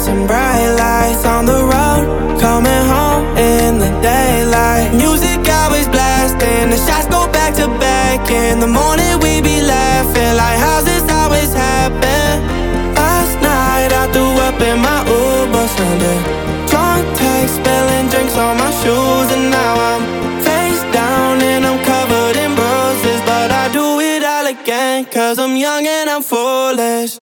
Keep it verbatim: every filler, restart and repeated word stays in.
Flashing bright lights on the road, coming home in the daylight. Music always blasting, the shots go back to back. In the morning we be laughing like how's this always happen. Last night I threw up in my Uber Sunday. Drunk text, spilling drinks on my shoes, and now I'm face down and I'm covered in bruises. But I do it all again, cause I'm young and I'm foolish.